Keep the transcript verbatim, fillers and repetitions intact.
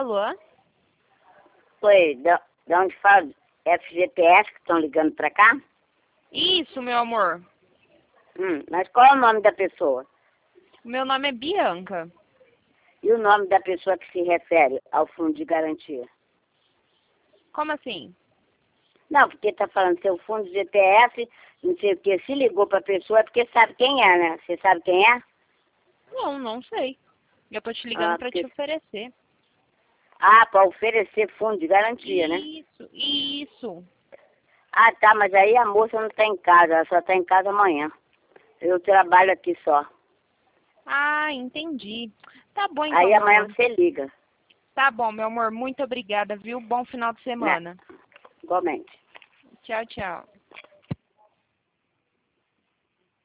Alô? Oi, de, de onde fala? F G T S que estão ligando pra cá? Isso, meu amor. Hum, mas qual é o nome da pessoa? O meu nome é Bianca. E o nome da pessoa que se refere ao fundo de garantia? Como assim? Não, porque tá falando seu fundo de G T F, não sei o que, se ligou pra pessoa é porque sabe quem é, né? Você sabe quem é? Não, não sei. Eu tô te ligando Ah, pra porque... te oferecer. ah, para oferecer fundo de garantia, né? Isso, isso. Ah, tá, mas aí a moça não tá em casa, ela só tá em casa amanhã. Eu trabalho aqui só. Ah, entendi. Tá bom então, Aí meu amanhã amor. você liga, Tá bom, meu amor. Muito obrigada, viu? Bom final de né? semana. Igualmente. Tchau, tchau.